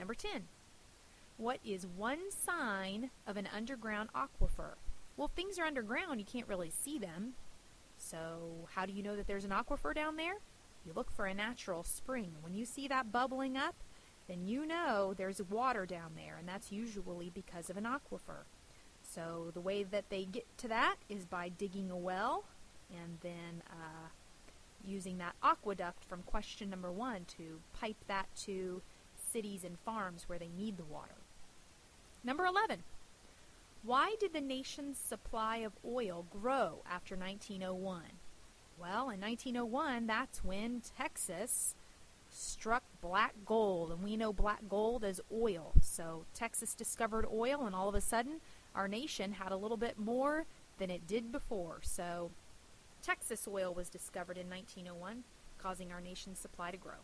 Number 10. What is one sign of an underground aquifer? Well, if things are underground, you can't really see them. So how do you know that there's an aquifer down there? You look for a natural spring. When you see that bubbling up, then you know there's water down there, and that's usually because of an aquifer. So the way that they get to that is by digging a well and then using that aqueduct from question number 1 to pipe that to cities and farms where they need the water. Number 11. Why did the nation's supply of oil grow after 1901? Well, in 1901, that's when Texas struck black gold, and we know black gold as oil. So Texas discovered oil, and all of a sudden, our nation had a little bit more than it did before. So Texas oil was discovered in 1901, causing our nation's supply to grow.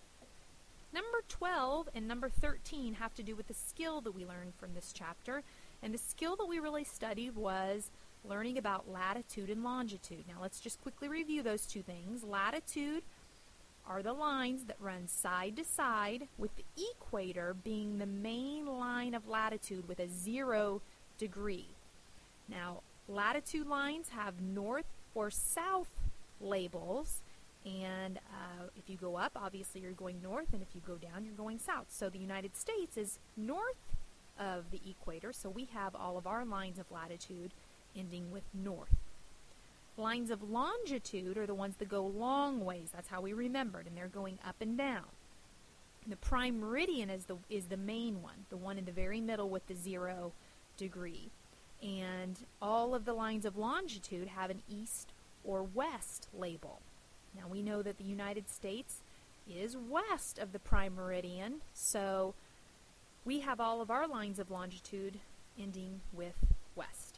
Number 12 and number 13 have to do with the skill that we learned from this chapter. And the skill that we really studied was learning about latitude and longitude. Now let's just quickly review those two things. Latitude are the lines that run side to side, with the equator being the main line of latitude with a 0 degree. Now, latitude lines have north or south labels, and if you go up, obviously you're going north, and if you go down, you're going south. So the United States is north of the equator, so we have all of our lines of latitude ending with north. Lines of longitude are the ones that go long ways. That's how we remembered, and they're going up and down. The prime meridian is the main one, the one in the very middle with the 0 degree. And all of the lines of longitude have an east or west label. Now we know that the United States is west of the prime meridian, so we have all of our lines of longitude ending with west.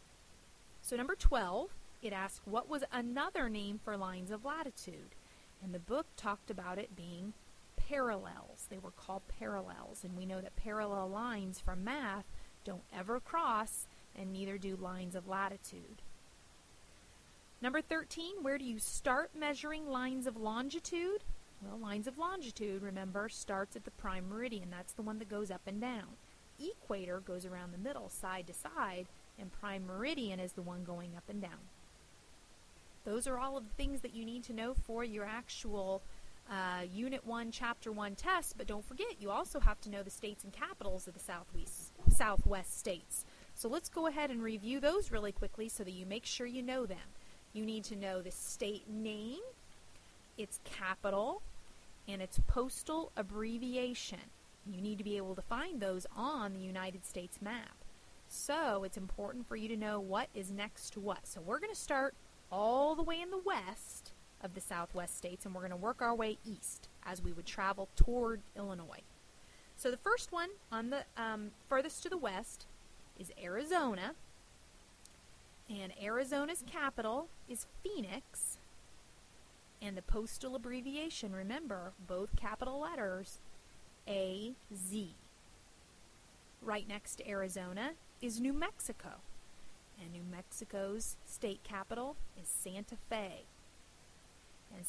So number 12, it asks, what was another name for lines of latitude? And the book talked about it being parallels. They were called parallels, and we know that parallel lines from math don't ever cross, and neither do lines of latitude. Number 13, where do you start measuring lines of longitude? Well, lines of longitude, remember, starts at the prime meridian. That's the one that goes up and down. Equator goes around the middle, side to side, and prime meridian is the one going up and down. Those are all of the things that you need to know for your actual Unit 1, Chapter 1 test, but don't forget, you also have to know the states and capitals of the Southwest states. So let's go ahead and review those really quickly so that you make sure you know them. You need to know the state name, its capital, and its postal abbreviation. You need to be able to find those on the United States map. So it's important for you to know what is next to what. So we're going to start all the way in the west of the Southwest states, and we're going to work our way east as we would travel toward Illinois. So the first one on the furthest to the west is Arizona, and Arizona's capital is Phoenix, and the postal abbreviation, remember, both capital letters, AZ. Right next to Arizona is New Mexico, and New Mexico's state capital is Santa Fe. And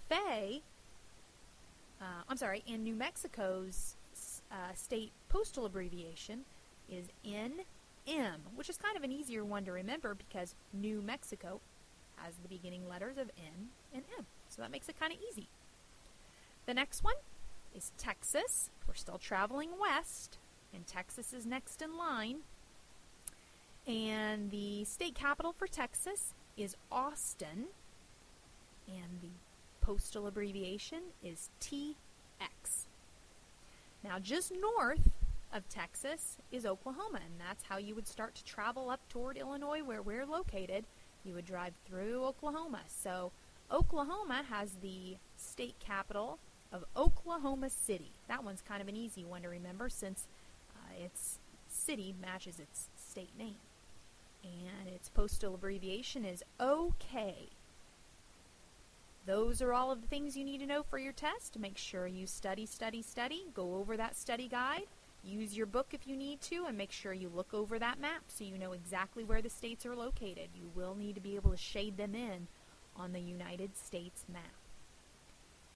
and New Mexico's state postal abbreviation is NM, which is kind of an easier one to remember because New Mexico has the beginning letters of N and M. So that makes it kind of easy. The next one is Texas. We're still traveling west, and Texas is next in line. And the state capital for Texas is Austin, and the postal abbreviation is TX. Now, just north of Texas is Oklahoma, and that's how you would start to travel up toward Illinois, where we're located. You would drive through Oklahoma. So Oklahoma has the state capital of Oklahoma City. That one's kind of an easy one to remember since its city matches its state name. And its postal abbreviation is OK. Those are all of the things you need to know for your test. Make sure you study. Go over that study guide. Use your book if you need to, and make sure you look over that map so you know exactly where the states are located. You will need to be able to shade them in on the United States map.